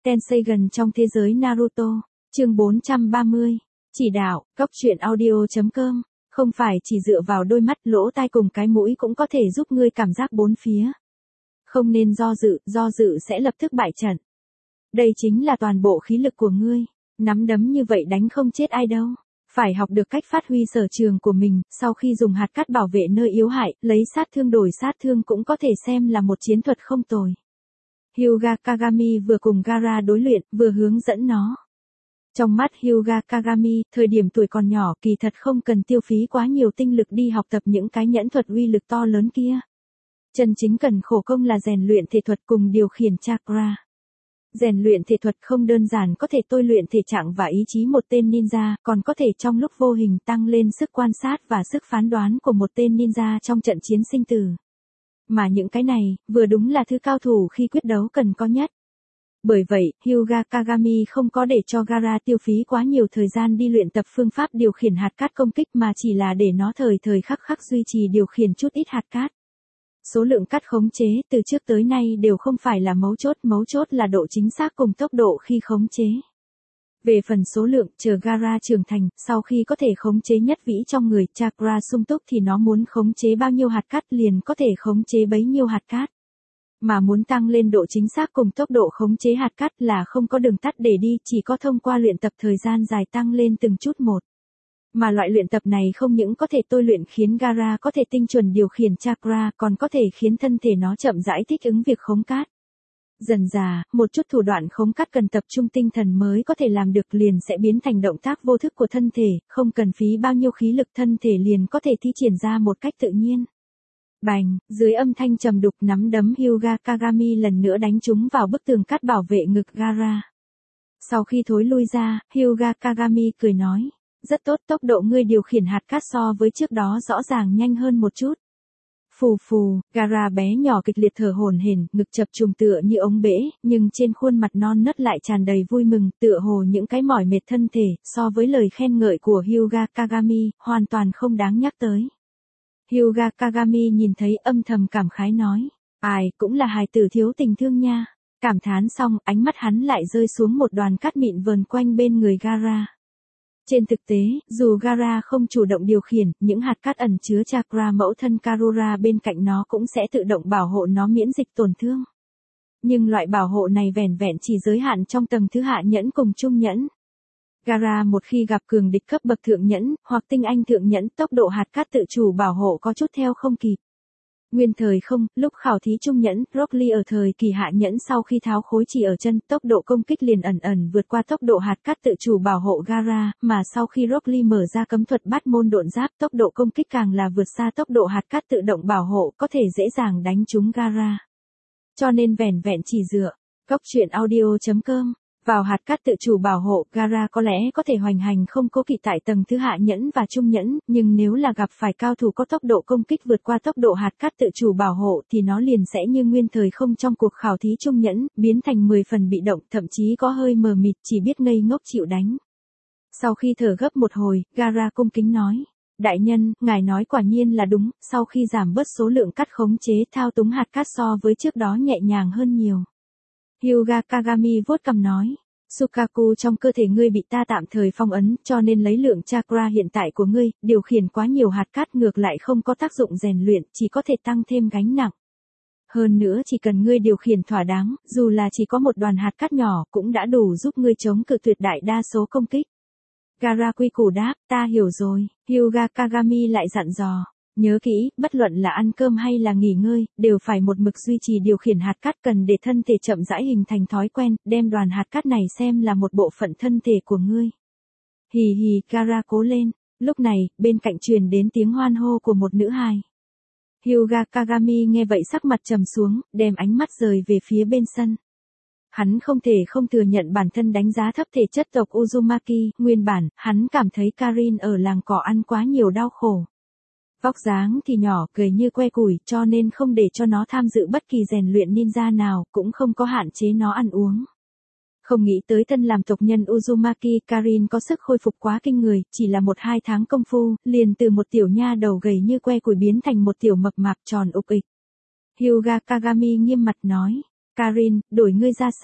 Tenseigan trong thế giới Naruto, chương 430, chỉ đạo, góc truyện audio.com, không phải chỉ dựa vào đôi mắt, lỗ tai cùng cái mũi cũng có thể giúp ngươi cảm giác bốn phía. Không nên do dự sẽ lập tức bại trận. Đây chính là toàn bộ khí lực của ngươi, nắm đấm như vậy đánh không chết ai đâu. Phải học được cách phát huy sở trường của mình, sau khi dùng hạt cát bảo vệ nơi yếu hại, lấy sát thương đổi sát thương cũng có thể xem là một chiến thuật không tồi. Hyuga Kagami vừa cùng Gaara đối luyện, vừa hướng dẫn nó. Trong mắt Hyuga Kagami, thời điểm tuổi còn nhỏ kỳ thật không cần tiêu phí quá nhiều tinh lực đi học tập những cái nhẫn thuật uy lực to lớn kia. Chân chính cần khổ công là rèn luyện thể thuật cùng điều khiển chakra. Rèn luyện thể thuật không đơn giản có thể tôi luyện thể trạng và ý chí một tên ninja, còn có thể trong lúc vô hình tăng lên sức quan sát và sức phán đoán của một tên ninja trong trận chiến sinh tử. Mà những cái này, vừa đúng là thứ cao thủ khi quyết đấu cần có nhất. Bởi vậy, Hyuga Kagami không có để cho Gaara tiêu phí quá nhiều thời gian đi luyện tập phương pháp điều khiển hạt cát công kích mà chỉ là để nó thời khắc duy trì điều khiển chút ít hạt cát. Số lượng cát khống chế từ trước tới nay đều không phải là mấu chốt là độ chính xác cùng tốc độ khi khống chế. Về phần số lượng, chờ Gaara trưởng thành, sau khi có thể khống chế nhất vĩ trong người, chakra sung túc thì nó muốn khống chế bao nhiêu hạt cát liền có thể khống chế bấy nhiêu hạt cát. Mà muốn tăng lên độ chính xác cùng tốc độ khống chế hạt cát là không có đường tắt để đi, chỉ có thông qua luyện tập thời gian dài tăng lên từng chút một. Mà loại luyện tập này không những có thể tôi luyện khiến Gaara có thể tinh chuẩn điều khiển chakra, còn có thể khiến thân thể nó chậm rãi thích ứng việc khống cát. Dần dà, một chút thủ đoạn khống cát cần tập trung tinh thần mới có thể làm được liền sẽ biến thành động tác vô thức của thân thể, không cần phí bao nhiêu khí lực thân thể liền có thể thi triển ra một cách tự nhiên. Bành, dưới âm thanh trầm đục nắm đấm Hyuga Kagami lần nữa đánh trúng vào bức tường cát bảo vệ ngực Gaara. Sau khi thối lui ra, Hyuga Kagami cười nói, rất tốt, tốc độ ngươi điều khiển hạt cát so với trước đó rõ ràng nhanh hơn một chút. Phù, Gaara bé nhỏ kịch liệt thở hổn hển, ngực chập trùng tựa như ống bể, nhưng trên khuôn mặt non nớt lại tràn đầy vui mừng, tựa hồ những cái mỏi mệt thân thể, so với lời khen ngợi của Hyuga Kagami, hoàn toàn không đáng nhắc tới. Hyuga Kagami nhìn thấy âm thầm cảm khái nói, ai cũng là hài tử thiếu tình thương nha. Cảm thán xong, ánh mắt hắn lại rơi xuống một đoàn cát mịn vờn quanh bên người Gaara. Trên thực tế, dù Gaara không chủ động điều khiển, những hạt cát ẩn chứa chakra mẫu thân Karura bên cạnh nó cũng sẽ tự động bảo hộ nó miễn dịch tổn thương. Nhưng loại bảo hộ này vẻn vẹn chỉ giới hạn trong tầng thứ hạ nhẫn cùng trung nhẫn. Gaara một khi gặp cường địch cấp bậc thượng nhẫn, hoặc tinh anh thượng nhẫn, tốc độ hạt cát tự chủ bảo hộ có chút theo không kịp. Nguyên thời không, lúc khảo thí trung nhẫn, Rock Lee ở thời kỳ hạ nhẫn sau khi tháo khối chỉ ở chân, tốc độ công kích liền ẩn vượt qua tốc độ hạt cát tự chủ bảo hộ Gaara, mà sau khi Rock Lee mở ra cấm thuật bát môn độn giáp, tốc độ công kích càng là vượt xa tốc độ hạt cát tự động bảo hộ, có thể dễ dàng đánh trúng Gaara. Cho nên vẻn vẹn chỉ dựa, góc truyện audio.com. Vào hạt cát tự chủ bảo hộ, Gaara có lẽ có thể hoành hành không cố kỵ tại tầng thứ hạ nhẫn và trung nhẫn, nhưng nếu là gặp phải cao thủ có tốc độ công kích vượt qua tốc độ hạt cát tự chủ bảo hộ thì nó liền sẽ như nguyên thời không trong cuộc khảo thí trung nhẫn, biến thành 10 phần bị động, thậm chí có hơi mờ mịt, chỉ biết ngây ngốc chịu đánh. Sau khi thở gấp một hồi, Gaara cung kính nói, đại nhân, ngài nói quả nhiên là đúng, sau khi giảm bớt số lượng cát khống chế thao túng hạt cát so với trước đó nhẹ nhàng hơn nhiều. Hyuga Kagami vuốt cằm nói, Sukaku trong cơ thể ngươi bị ta tạm thời phong ấn, cho nên lấy lượng chakra hiện tại của ngươi, điều khiển quá nhiều hạt cát ngược lại không có tác dụng rèn luyện, chỉ có thể tăng thêm gánh nặng. Hơn nữa chỉ cần ngươi điều khiển thỏa đáng, dù là chỉ có một đoàn hạt cát nhỏ cũng đã đủ giúp ngươi chống cự tuyệt đại đa số công kích. Gaara quy củ đáp, ta hiểu rồi. Hyuga Kagami lại dặn dò. Nhớ kỹ, bất luận là ăn cơm hay là nghỉ ngơi, đều phải một mực duy trì điều khiển hạt cát, cần để thân thể chậm rãi hình thành thói quen, đem đoàn hạt cát này xem là một bộ phận thân thể của ngươi. Hì, Gaara cố lên. Lúc này, bên cạnh truyền đến tiếng hoan hô của một nữ hài. Hyuga Kagami nghe vậy sắc mặt trầm xuống, đem ánh mắt rời về phía bên sân. Hắn không thể không thừa nhận bản thân đánh giá thấp thể chất tộc Uzumaki, nguyên bản, hắn cảm thấy Karin ở làng cỏ ăn quá nhiều đau khổ. Vóc dáng thì nhỏ, gầy như que củi, cho nên không để cho nó tham dự bất kỳ rèn luyện ninja nào, cũng không có hạn chế nó ăn uống. Không nghĩ tới thân làm tộc nhân Uzumaki, Karin có sức khôi phục quá kinh người, chỉ là 1-2 tháng công phu, liền từ một tiểu nha đầu gầy như que củi biến thành một tiểu mập mạp tròn ục ịch. Hyuga Kagami nghiêm mặt nói, Karin, đổi ngươi ra sân.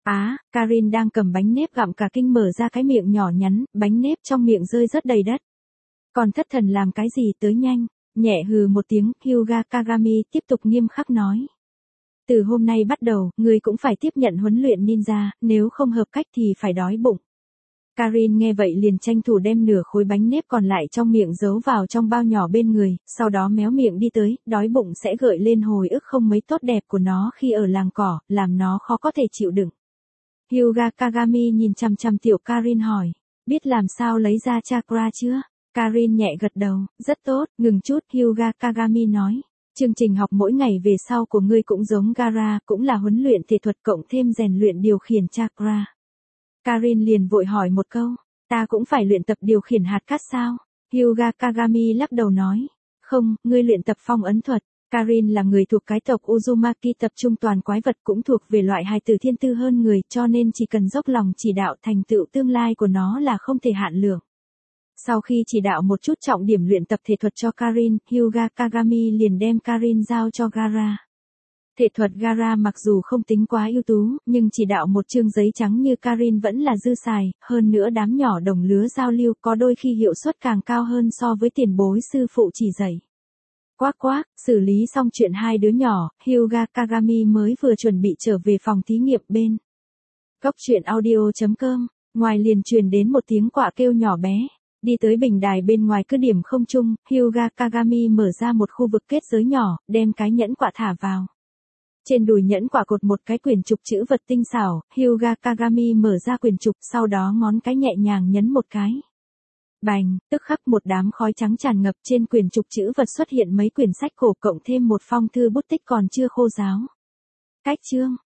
Karin đang cầm bánh nếp gặm cả kinh mở ra cái miệng nhỏ nhắn, bánh nếp trong miệng rơi rất đầy đất. Còn thất thần làm cái gì tới nhanh, nhẹ hừ một tiếng, Hyuga Kagami tiếp tục nghiêm khắc nói. Từ hôm nay bắt đầu, ngươi cũng phải tiếp nhận huấn luyện ninja, nếu không hợp cách thì phải đói bụng. Karin nghe vậy liền tranh thủ đem nửa khối bánh nếp còn lại trong miệng giấu vào trong bao nhỏ bên người, sau đó méo miệng đi tới, đói bụng sẽ gợi lên hồi ức không mấy tốt đẹp của nó khi ở làng cỏ, làm nó khó có thể chịu đựng. Hyuga Kagami nhìn chằm chằm tiểu Karin hỏi, biết làm sao lấy ra chakra chưa? Karin nhẹ gật đầu, rất tốt, ngừng chút, Hyuga Kagami nói. Chương trình học mỗi ngày về sau của ngươi cũng giống Gaara, cũng là huấn luyện thể thuật cộng thêm rèn luyện điều khiển chakra. Karin liền vội hỏi một câu, ta cũng phải luyện tập điều khiển hạt cát sao? Hyuga Kagami lắc đầu nói, không, ngươi luyện tập phong ấn thuật. Karin là người thuộc cái tộc Uzumaki tập trung toàn quái vật cũng thuộc về loại hài tử thiên tư hơn người cho nên chỉ cần dốc lòng chỉ đạo thành tựu tương lai của nó là không thể hạn lượng. Sau khi chỉ đạo một chút trọng điểm luyện tập thể thuật cho Karin, Hyuga Kagami liền đem Karin giao cho Gaara. Thể thuật Gaara mặc dù không tính quá ưu tú, nhưng chỉ đạo một chương giấy trắng như Karin vẫn là dư xài, hơn nữa đám nhỏ đồng lứa giao lưu có đôi khi hiệu suất càng cao hơn so với tiền bối sư phụ chỉ dạy. Quác quác, xử lý xong chuyện hai đứa nhỏ, Hyuga Kagami mới vừa chuẩn bị trở về phòng thí nghiệm bên. Góc truyện audio.com, ngoài liền truyền đến một tiếng quạ kêu nhỏ bé. Đi tới bình đài bên ngoài cứ điểm không trung, Hyuga Kagami mở ra một khu vực kết giới nhỏ, đem cái nhẫn quạ thả vào. Trên đùi nhẫn quạ cột một cái quyển trục chữ vật tinh xảo, Hyuga Kagami mở ra quyển trục sau đó ngón cái nhẹ nhàng nhấn một cái. Bành, tức khắc một đám khói trắng tràn ngập trên quyển trục chữ vật xuất hiện mấy quyển sách cổ cộng thêm một phong thư bút tích còn chưa khô ráo. Cách chương